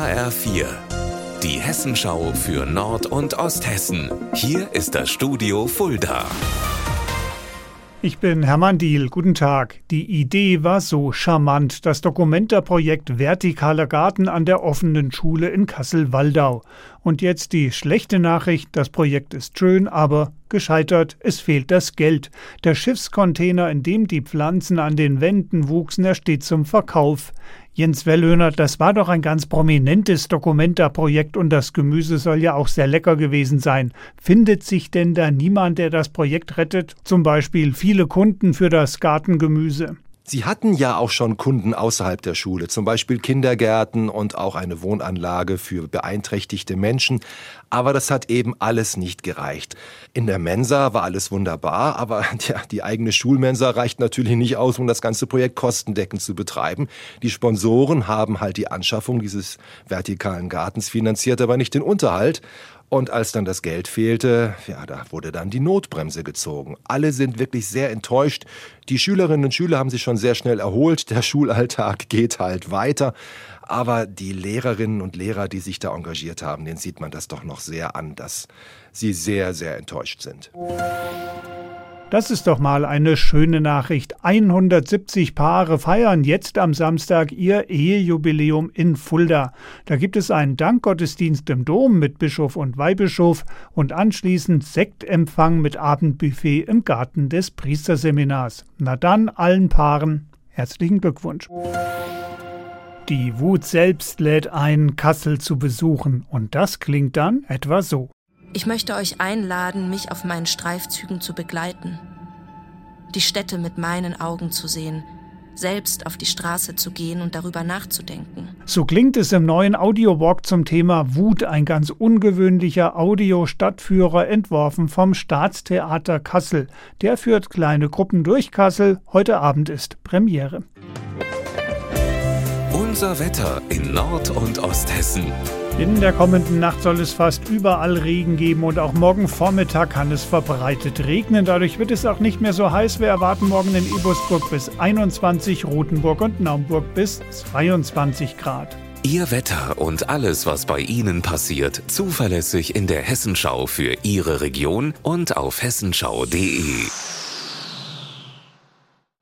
HR4, die Hessenschau für Nord- und Osthessen. Hier ist das Studio Fulda. Ich bin Hermann Diehl, guten Tag. Die Idee war so charmant, das Documenta-Projekt Vertikaler Garten an der offenen Schule in Kassel-Waldau. Und jetzt die schlechte Nachricht, das Projekt ist schön, aber gescheitert, es fehlt das Geld. Der Schiffscontainer, in dem die Pflanzen an den Wänden wuchsen, er steht zum Verkauf. Jens Wellhöhner, das war doch ein ganz prominentes Documenta-Projekt und das Gemüse soll ja auch sehr lecker gewesen sein. Findet sich denn da niemand, der das Projekt rettet? Zum Beispiel viele Kunden für das Gartengemüse. Sie hatten ja auch schon Kunden außerhalb der Schule, zum Beispiel Kindergärten und auch eine Wohnanlage für beeinträchtigte Menschen. Aber das hat eben alles nicht gereicht. In der Mensa war alles wunderbar, aber die eigene Schulmensa reicht natürlich nicht aus, um das ganze Projekt kostendeckend zu betreiben. Die Sponsoren haben halt die Anschaffung dieses vertikalen Gartens finanziert, aber nicht den Unterhalt. Und als dann das Geld fehlte, da wurde dann die Notbremse gezogen. Alle sind wirklich sehr enttäuscht. Die Schülerinnen und Schüler haben sich schon sehr schnell erholt. Der Schulalltag geht halt weiter. Aber die Lehrerinnen und Lehrer, die sich da engagiert haben, denen sieht man das doch noch sehr an, dass sie sehr, sehr enttäuscht sind. Das ist doch mal eine schöne Nachricht. 170 Paare feiern jetzt am Samstag ihr Ehejubiläum in Fulda. Da gibt es einen Dankgottesdienst im Dom mit Bischof und Weihbischof und anschließend Sektempfang mit Abendbuffet im Garten des Priesterseminars. Na dann allen Paaren herzlichen Glückwunsch. Die Wut selbst lädt ein, Kassel zu besuchen. Und das klingt dann etwa so. Ich möchte euch einladen, mich auf meinen Streifzügen zu begleiten, die Städte mit meinen Augen zu sehen, selbst auf die Straße zu gehen und darüber nachzudenken. So klingt es im neuen Audiowalk zum Thema Wut, ein ganz ungewöhnlicher Audio-Stadtführer, entworfen vom Staatstheater Kassel. Der führt kleine Gruppen durch Kassel. Heute Abend ist Premiere. Unser Wetter in Nord- und Osthessen. In der kommenden Nacht soll es fast überall Regen geben und auch morgen Vormittag kann es verbreitet regnen. Dadurch wird es auch nicht mehr so heiß. Wir erwarten morgen in Ebersburg bis 21, Rothenburg und Naumburg bis 22 Grad. Ihr Wetter und alles, was bei Ihnen passiert, zuverlässig in der Hessenschau für Ihre Region und auf hessenschau.de.